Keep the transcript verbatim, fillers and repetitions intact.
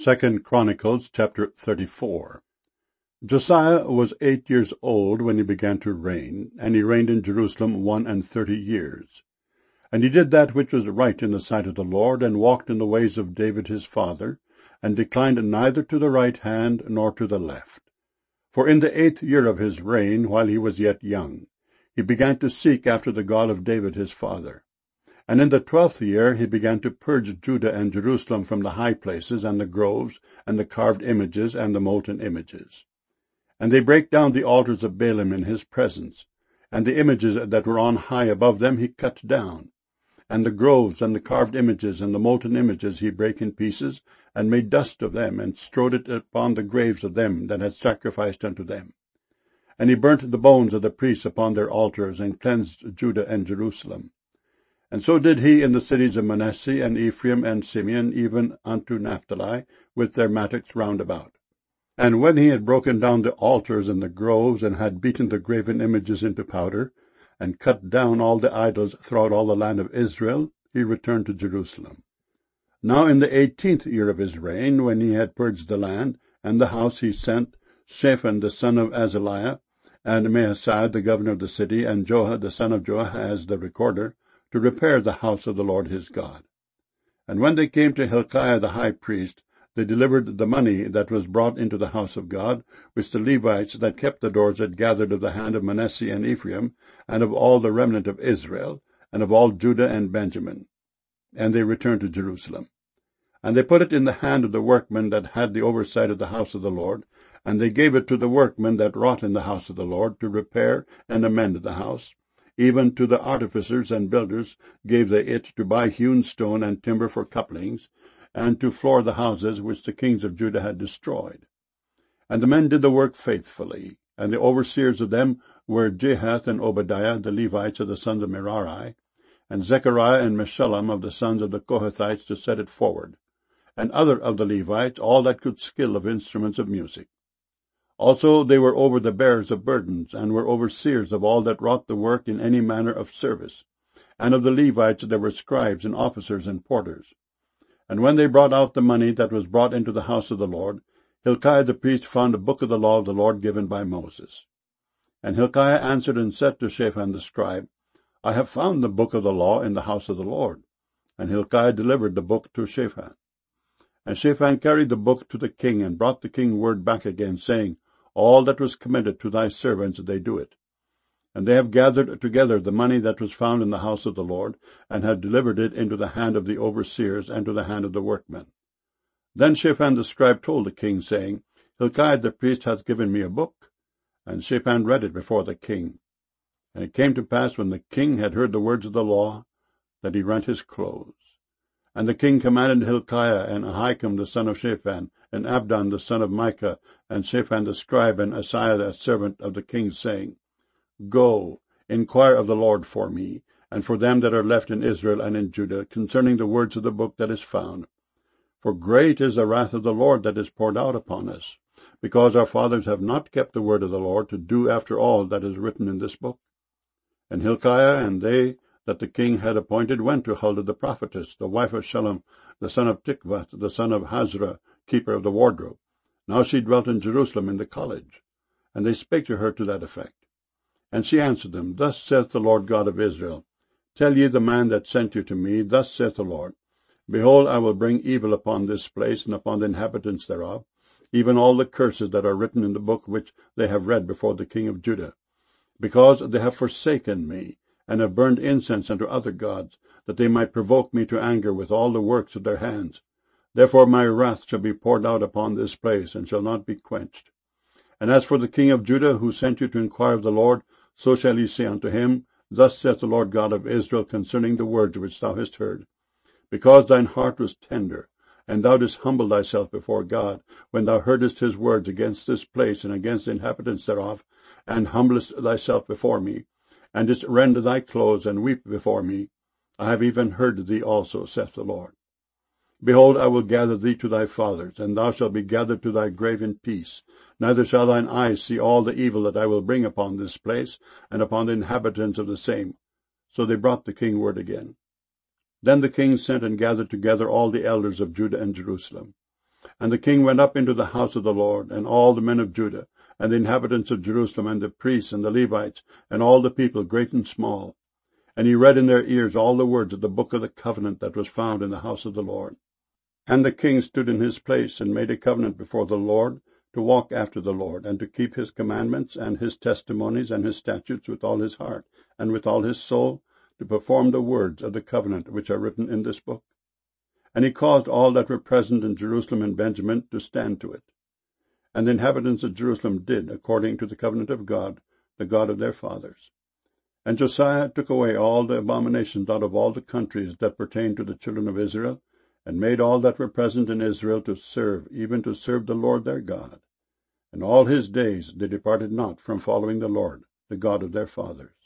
Second Chronicles chapter thirty-four. Josiah was eight years old when he began to reign, and he reigned in Jerusalem one and thirty years. And he did that which was right in the sight of the Lord, and walked in the ways of David his father, and declined neither to the right hand nor to the left. For in the eighth year of his reign, while he was yet young, he began to seek after the God of David his father. And in the twelfth year he began to purge Judah and Jerusalem from the high places, and the groves, and the carved images, and the molten images. And they brake down the altars of Baalim in his presence, and the images that were on high above them he cut down. And the groves, and the carved images, and the molten images he brake in pieces, and made dust of them, and strowed it upon the graves of them that had sacrificed unto them. And he burnt the bones of the priests upon their altars, and cleansed Judah and Jerusalem. And so did he in the cities of Manasseh, and Ephraim, and Simeon, even unto Naphtali, with their mattocks round about. And when he had broken down the altars and the groves, and had beaten the graven images into powder, and cut down all the idols throughout all the land of Israel, he returned to Jerusalem. Now in the eighteenth year of his reign, when he had purged the land and the house, he sent Shaphan the son of Azaliah, and Maaseiah the governor of the city, and Joah the son of Joahaz the recorder, to repair the house of the Lord his God. And when they came to Hilkiah the high priest, they delivered the money that was brought into the house of God, which the Levites that kept the doors had gathered of the hand of Manasseh and Ephraim, and of all the remnant of Israel, and of all Judah and Benjamin. And they returned to Jerusalem. And they put it in the hand of the workmen that had the oversight of the house of the Lord, and they gave it to the workmen that wrought in the house of the Lord, to repair and amend the house. Even to the artificers and builders gave they it, to buy hewn stone and timber for couplings, and to floor the houses which the kings of Judah had destroyed. And the men did the work faithfully, and the overseers of them were Jahath and Obadiah, the Levites of the sons of Merari, and Zechariah and Meshullam of the sons of the Kohathites, to set it forward, and other of the Levites, all that could skill of instruments of music. Also they were over the bearers of burdens, and were overseers of all that wrought the work in any manner of service. And of the Levites there were scribes and officers and porters. And when they brought out the money that was brought into the house of the Lord, Hilkiah the priest found a book of the law of the Lord given by Moses. And Hilkiah answered and said to Shaphan the scribe, I have found the book of the law in the house of the Lord. And Hilkiah delivered the book to Shaphan. And Shaphan carried the book to the king, and brought the king word back again, saying, All that was committed to thy servants they do it. And they have gathered together the money that was found in the house of the Lord, and have delivered it into the hand of the overseers, and to the hand of the workmen. Then Shaphan the scribe told the king, saying, Hilkiah the priest hath given me a book. And Shaphan read it before the king. And it came to pass, when the king had heard the words of the law, that he rent his clothes. And the king commanded Hilkiah, and Ahikam the son of Shaphan, and Abdon the son of Micah, and Shaphan the scribe, and Asaiah the servant of the king, saying, Go, inquire of the Lord for me, and for them that are left in Israel and in Judah, concerning the words of the book that is found. For great is the wrath of the Lord that is poured out upon us, because our fathers have not kept the word of the Lord, to do after all that is written in this book. And Hilkiah and they that the king had appointed went to Huldah the prophetess, the wife of Shallum, the son of Tikvath, the son of Hazra, keeper of the wardrobe. Now she dwelt in Jerusalem in the college. And they spake to her to that effect. And she answered them, Thus saith the Lord God of Israel, Tell ye the man that sent you to me, Thus saith the Lord, Behold, I will bring evil upon this place, and upon the inhabitants thereof, even all the curses that are written in the book which they have read before the king of Judah, because they have forsaken me, and have burned incense unto other gods, that they might provoke me to anger with all the works of their hands. Therefore my wrath shall be poured out upon this place, and shall not be quenched. And as for the king of Judah, who sent you to inquire of the Lord, so shall ye say unto him, Thus saith the Lord God of Israel concerning the words which thou hast heard. Because thine heart was tender, and thou didst humble thyself before God, when thou heardest his words against this place and against the inhabitants thereof, and humblest thyself before me, and didst rend thy clothes, and weep before me, I have even heard thee also, saith the Lord. Behold, I will gather thee to thy fathers, and thou shalt be gathered to thy grave in peace. Neither shall thine eyes see all the evil that I will bring upon this place, and upon the inhabitants of the same. So they brought the king word again. Then the king sent and gathered together all the elders of Judah and Jerusalem. And the king went up into the house of the Lord, and all the men of Judah, and the inhabitants of Jerusalem, and the priests, and the Levites, and all the people, great and small. And he read in their ears all the words of the book of the covenant that was found in the house of the Lord. And the king stood in his place, and made a covenant before the Lord, to walk after the Lord, and to keep his commandments, and his testimonies, and his statutes with all his heart, and with all his soul, to perform the words of the covenant which are written in this book. And he caused all that were present in Jerusalem and Benjamin to stand to it. And the inhabitants of Jerusalem did according to the covenant of God, the God of their fathers. And Josiah took away all the abominations out of all the countries that pertained to the children of Israel, and made all that were present in Israel to serve, even to serve the Lord their God. And all his days they departed not from following the Lord, the God of their fathers.